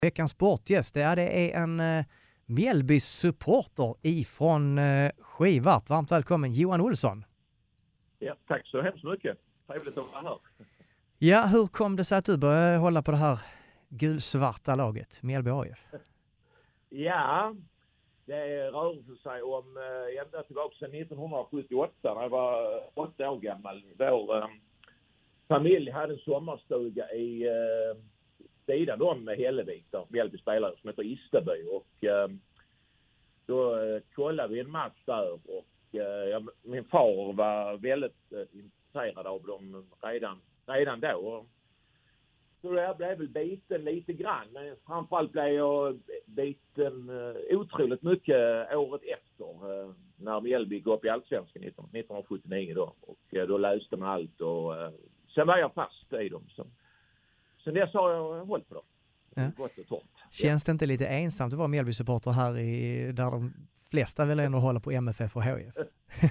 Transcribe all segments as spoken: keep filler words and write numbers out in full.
Veckans sportgäst, det är, det är en uh, Mjällby-supporter ifrån uh, Skivarp. Varmt välkommen Johan Olsson. Ja, tack så hemskt mycket. Trevligt att vara här. Ja, hur kom det sig att du började hålla på det här gulsvarta laget, Mjällby A F? Ja, det rör sig om äh, ända tillbaka sedan nittonhundrasjuttioåtta när jag var åtta år gammal. Vår äh, familj hade en sommarstuga i äh, sidan om Hällevik där Mjällby spelare som heter Isterby. Och äh, då äh, kollade vi en match där och äh, min far var väldigt äh, intresserad av dem redan, redan då. Så jag blev väl biten lite grann, men framförallt blev jag biten uh, otroligt mycket året efter uh, när Mjällby gick upp i Allsvenskan nittonhundrasjuttionio då. Och uh, då läste man allt och uh, sen var jag fast i dem. Så, sen dess har jag hållit på dem. Ja. Gott och torrt. Känns det inte lite ensamt att vara Mjällby-supporter här i, där de flesta väl ändå håller på M F F och H F?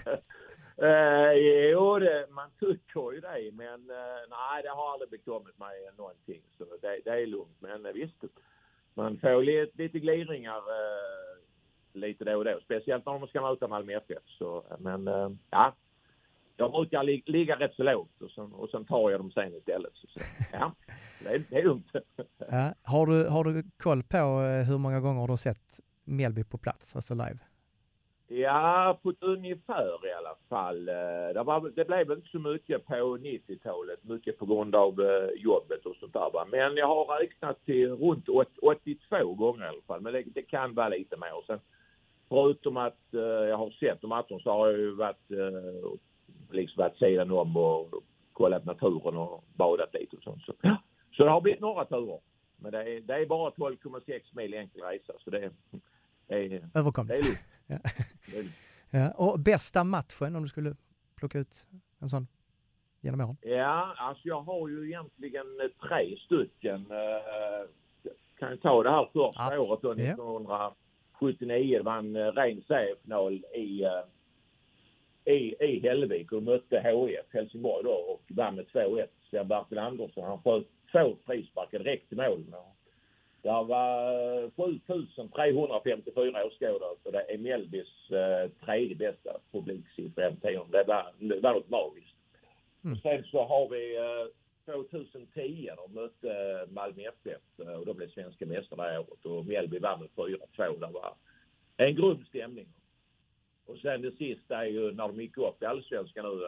Uh, jo, det, man tycker ju det, men uh, nej, det har aldrig bekommit mig någonting, så det, det är lugnt. Men uh, visst, man får lite, lite gliringar uh, lite då och då, speciellt när man ska möta Malmö F F. Så, uh, men uh, ja, jag brukar li- ligga rätt så lågt och sen, och sen tar jag dem sen istället. Så, så, ja, det är, det är lugnt. Ja. Har du, har du koll på uh, hur många gånger du har sett Mjällby på plats, alltså live? Ja, på ett ungefär i alla fall. Det, var, det blev inte så mycket på nittiotalet, mycket på grund av jobbet och sånt där. Men jag har räknat till runt åttiotvå gånger i alla fall, men det, det kan vara lite mer. Sen, förutom att uh, jag har sett de matcherna så har jag ju varit, uh, liksom varit sidan om och kollat naturen och badat lite och sånt. Så, ja. Så det har blivit några turer. Men det är, det är bara tolv komma sex mil enkel resa, så det är... Överkomligt. Det är ja. Ja. Och bästa matchen om du skulle plocka ut en sån genom åren? Ja, alltså jag har ju egentligen tre stycken. Kan jag ta det här första ja. året då, nittonhundrasjuttionio. Det var en ren seriefinal i, i, i Hällevik och mötte H F Helsingborg då och vann med två ett. Så Bertil Andersson, han sköt två frisparkar direkt i mål. Det var sjutusen trehundrafemtiofyra åskådare, så det är Mjällbys eh, tredje bästa publiksiffra. Det var, det var något magiskt. Mm. Och sen så har vi eh, tjugohundratio och mötte eh, Malmö F F och då blev svenska mästare det året och Mjällby vann med fyra två. Det var en grund stämning. Och sen det sista är ju när de gick upp i Allsvenskan nu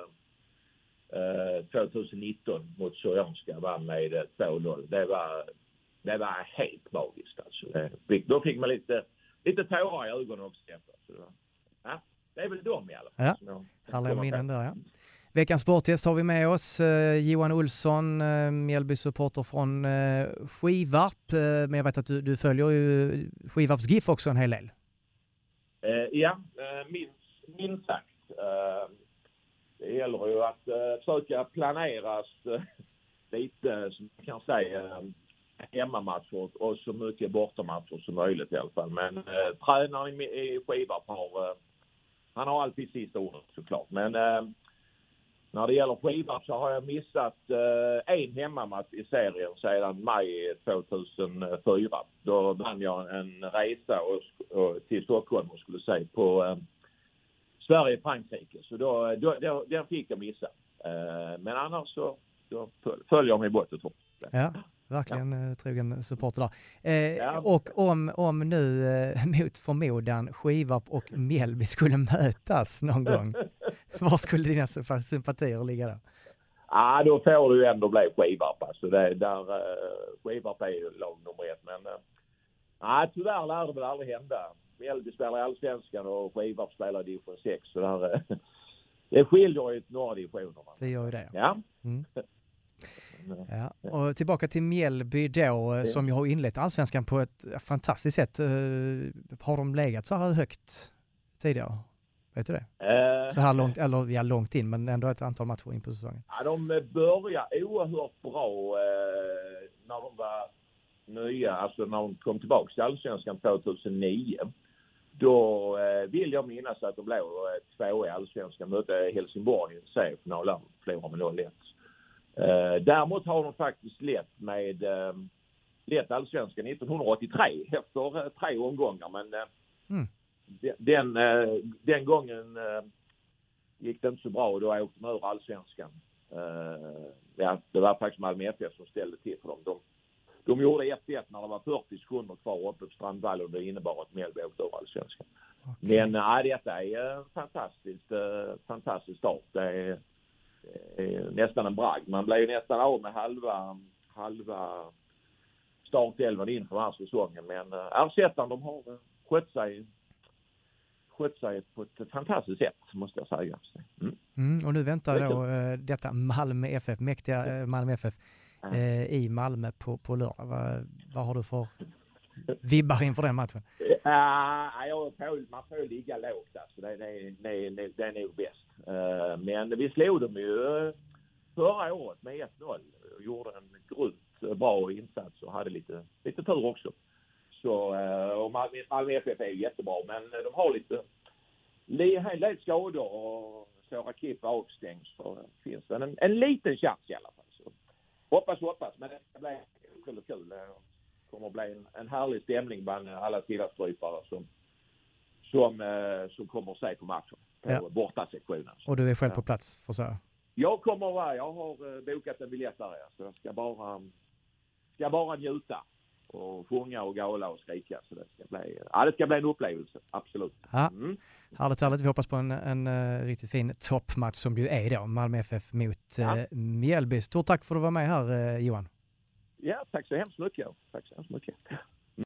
eh, tjugonitton mot Syrianska vann med eh, två noll. Det var Det var helt magiskt. Alltså. Då fick man lite, lite tårar i ögonen också. Så, ja, det är väl de i alla fall. Ja, härliga minnen där, ja. Veckans sporttest har vi med oss eh, Johan Olsson, eh, Mjällby-supporter från eh, Skivarp. Eh, men jag vet att du, du följer ju Skivarps GIF också en hel del. Eh, ja, eh, minst, minst sagt. Eh, det gäller ju att eh, försöka planeras eh, lite, som man kan säga, eh, hemmamatcher och så mycket bortamatcher som möjligt i alla fall. Men eh, tränaren i, i Skivarp har eh, han har alltid sista ordet såklart. Men eh, när det gäller Skivarp så har jag missat eh, en hemmamatch i serien sedan maj tjugohundrafyra. Då vann jag en resa och, och, till Stockholm och skulle säga på eh, Sverige-Frankrike. Så då, då, då, den fick jag missa. Eh, men annars så då följer jag mig bort och tror. Ja. Verkligen ja. Trogen supporter där. Eh, ja. Och om, om nu eh, mot förmodan Skivarp och Mjällby skulle mötas någon gång, var skulle dina sympatier ligga då? Ja, då får du ju ändå bli Skivarp. Alltså det, där, uh, Skivarp är ju lag nummer ett. Men uh, ja, tyvärr lär det väl aldrig hända. Mjällby spelar i Allsvenskan och Skivarp spelar i division sex. Så där, uh, det skiljer ju några divisioner. Det gör ju det. Ja. Mm. Ja, och tillbaka till Mjällby då, ja. Som ju har inlett Allsvenskan på ett fantastiskt sätt. Har de legat så här högt tidigare? Vet du det? Uh, så här långt, eller ja, långt in, men ändå ett antal matcher in på säsongen. Ja, de började oerhört bra eh, när de var nya, alltså när de kom tillbaka till Allsvenskan tjugohundranio. Då eh, vill jag minnas att de blev eh, två i Allsvenskan, mötte Helsingborg i en seriefinal, förlorade med noll ett. Uh, däremot har de faktiskt lett med uh, lett allsvenskan nittonhundraåttiotre efter tre omgångar. Men mm. den, den gången gick det inte så bra och då åkte de ur allsvenskan. Ja, det var faktiskt Malmö F F som ställde till för dem. De, de gjorde ett ett när det var fyrtio sekunder kvar uppe på Strandvallen och det innebar att Mjällby åkte ur allsvenskan. Okay. Men ja, detta är fantastiskt, fantastiskt start. Det är, det är nästan en bragd. Man blev ju nästan av med halva, halva startelvan inför den här säsongen. Men ersättaren, de har skött sig skött sig på ett fantastiskt sätt, måste jag säga. Mm. Mm, och nu väntar då uh, detta Malmö F F, mäktiga uh, Malmö F F uh, i Malmö på, på lördag. Vad, vad har du för vibbar inför den matchen? Uh, jag får, man får ligga lågt. Alltså. Det, det, det, det, det är nog bäst. Uh, men vi slog dem ju förra året med ett noll. Gjorde en grymt bra insats och hade lite, lite tur också. Så, och Malmö, Malmö F F är ju jättebra, men de har lite lite skador och Stora Kippa avstängs. Så finns det en, en liten chans i alla fall. Så, hoppas, hoppas, men det blir kul och kul. Det kommer att bli en, en härlig stämning bland alla tillastrypare som, som, som kommer att se på matchen. På ja. bortasektionen. Och du är själv på plats för så? Jag kommer att vara, jag har bokat en biljett där, så jag ska bara, ska bara njuta. Och sjunga och gala och skrika. Så det ska bli, ja, det ska bli en upplevelse, absolut. Ja, mm. Härligt, härligt. Vi hoppas på en, en uh, riktigt fin toppmatch som ju är då. Malmö F F mot uh, ja. Mjällby. Stort tack för att du var med här, uh, Johan. Ja, tack så hemskt mycket. Tack så hemskt mycket.